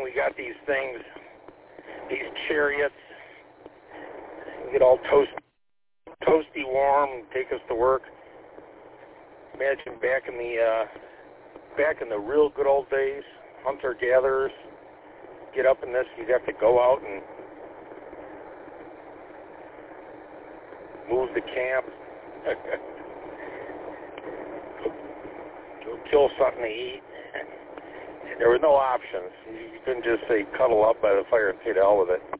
we got these things, these chariots. We get all toasty warm and take us to work. Imagine back in the real good old days, hunter-gatherers, get up in this, you'd have to go out and move the camp, go kill something to eat. There were no options. You couldn't just say cuddle up by the fire and say to hell with it.